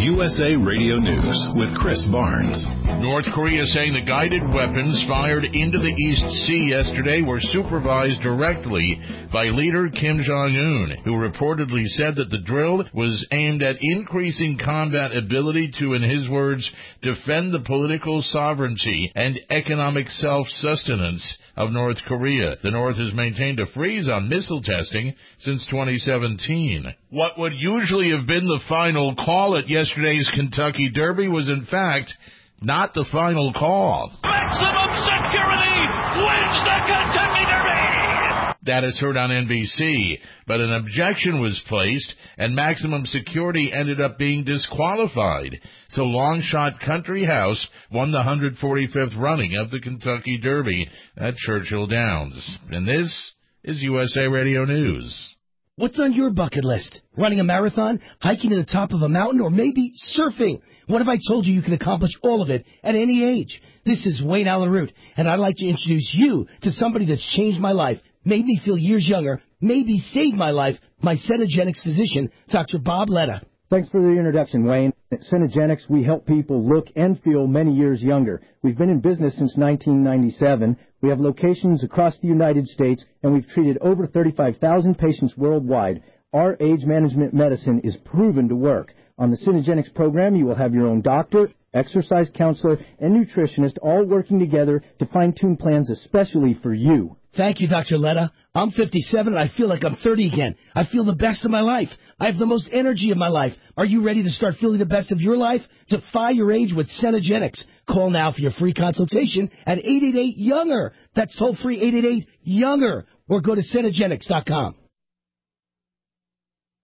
USA Radio News with Chris Barnes. North Korea saying the guided weapons fired into the East Sea yesterday were supervised directly by leader Kim Jong-un, who reportedly said that the drill was aimed at increasing combat ability to, in his words, defend the political sovereignty and economic self-sustenance of North Korea. The North has maintained a freeze on missile testing since 2017. What would usually have been the final call at yesterday's Kentucky Derby was, in fact, not the final call. Maximum Security wins the Kentucky Derby! That is heard on NBC, but an objection was placed, and Maximum Security ended up being disqualified. So Longshot Country House won the 145th running of the Kentucky Derby at Churchill Downs. And this is USA Radio News. What's on your bucket list? Running a marathon, hiking to the top of a mountain, or maybe surfing? What if I told you can accomplish all of it at any age? This is Wayne Allen Root, and I'd like to introduce you to somebody that's changed my life, made me feel years younger, maybe saved my life, my Cenegenics physician, Dr. Bob Letta. Thanks for the introduction, Wayne. At Cenegenics, we help people look and feel many years younger. We've been in business since 1997. We have locations across the United States, and we've treated over 35,000 patients worldwide. Our age management medicine is proven to work. On the Cenegenics program, you will have your own doctor, exercise counselor, and nutritionist all working together to fine-tune plans especially for you. Thank you, Dr. Letta. I'm 57 and I feel like I'm 30 again. I feel the best of my life. I have the most energy of my life. Are you ready to start feeling the best of your life? Defy your age with Cenegenics. Call now for your free consultation at 888-YOUNGER. That's toll-free 888-YOUNGER. Or go to Cenegenics.com.